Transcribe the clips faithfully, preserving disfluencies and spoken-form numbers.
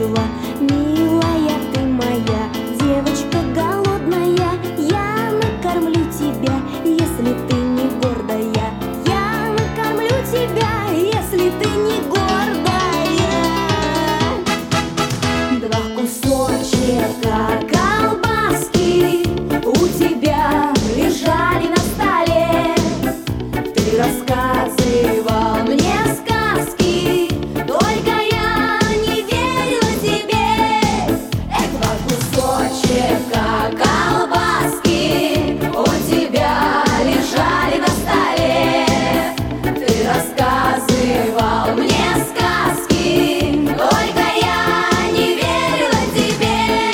жила. Милая ты моя, девочка голодная, я накормлю тебя, если ты не гордая. Я накормлю тебя, если ты не гордая. Два кусочка колбаски у тебя лежали на столе. Ты рассказывал мне сказки, только я не верила тебе. Эх, два кусочка колбаски у тебя лежали на столе. Ты рассказывал мне сказки, только я не верила тебе.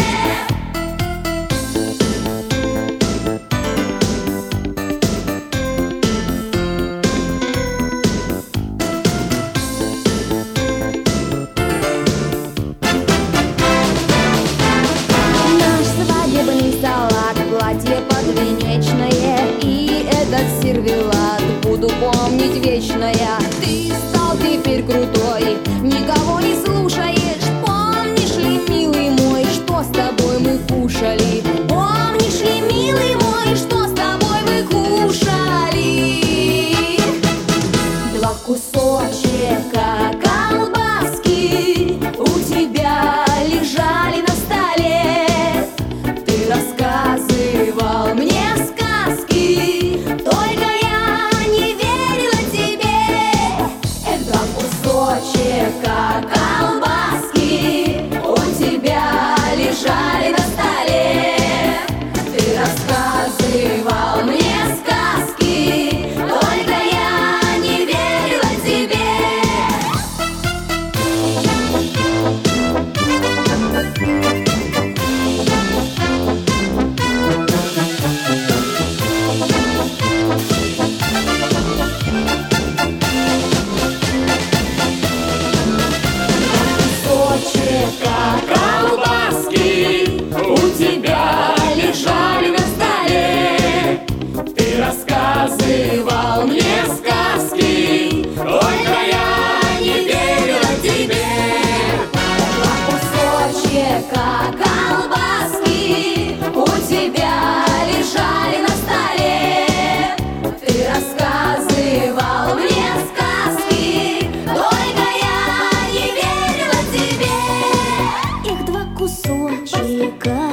Наш свадебный салат, платье подвенечное и этот сервелат буду помнить вечное. Ты стал теперь крутой, никого не слушаешь. Помнишь ли, милый мой, что с тобой мы кушали? Помнишь ли, милый мой, что с тобой мы кушали? Два кусочка колбаски у тебя лежали на столе. Ты рассказывал мне сказки, только я не верила тебе. Эх, два кусочка колбаски у тебя лежали на столе. Ты рассказывал мне сказки, только я не верила тебе. Кусочка колбаски у тебя лежали на столе. Ты рассказывал мне сказки, только я не верила тебе. Два кусочка колбаски у тебя лежали на столе. Ты рассказывал мне сказки, только я не верила тебе. Их два кусочка